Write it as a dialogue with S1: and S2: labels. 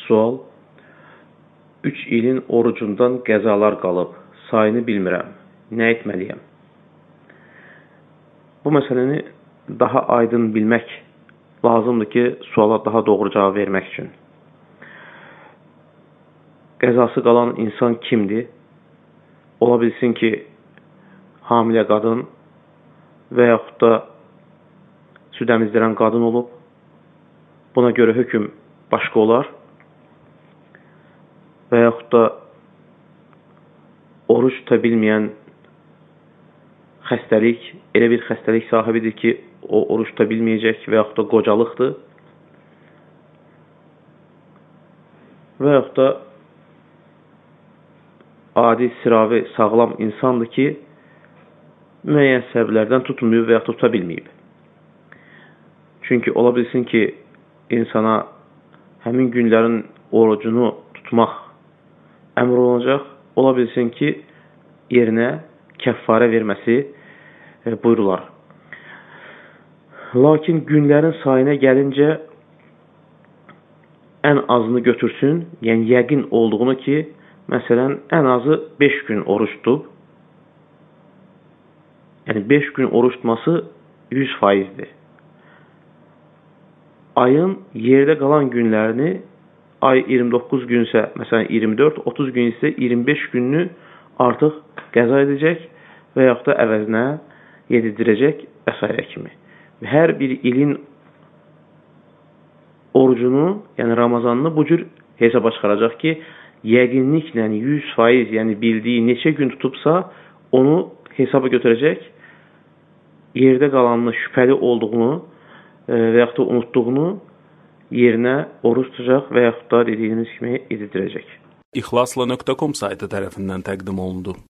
S1: Sual: 3 ilin orucundan qəzalar qalıb, sayını bilmirəm. Nə etməliyəm? Bu məsələni daha aydın bilmək lazımdır ki, suala daha doğru cavab vermək üçün. Qəzası qalan insan kimdir? Ola bilsin ki, hamilə qadın və yaxud da süd əmizdirən qadın olub. Buna görə hökm başqa olar. Və yaxud da oruç tuta bilməyən xəstəlik, elə bir xəstəlik sahibidir ki, o oruç tuta bilməyəcək və yaxud da qocalıqdır. Və yaxud da adi, sıravi, sağlam insandır ki, müəyyən səbəblərdən tutmayıb və yaxud da tuta bilməyib. Çünki ola bilsin ki, insana həmin günlərin orucunu tutmaq əmr olunacaq. Ola bilsin ki, yerinə kəffarə verməsi buyurular. Lakin günlərin sayına gəlincə ən azını götürsün, yəni yəqin olduğunu ki, məsələn, ən azı 5 gün oruç tutub. Yəni 5 gün oruç tutması 100%'dir. Ayın yerdə qalan günlərini, ay 29 günsə, məsələn 24, 30 gün isə 25 gününü artıq qəza edəcək və yaxud da əvəzinə yedirəcək və s. kimi. Və hər bir ilin orucunu, yəni Ramazanını bu cür hesaba çıxaracaq ki, yəqinliklə 100%, yəni bildiyi neçə gün tutubsa, onu hesaba götürəcək, yerdə qalanını, şübhəli olduğunu və yaxud da unutduğunu yerinə oruç tutacaq və yaxud da dediyimiz kimi yedirəcək.
S2: İxlasla.com saytı tərəfindən təqdim olundu.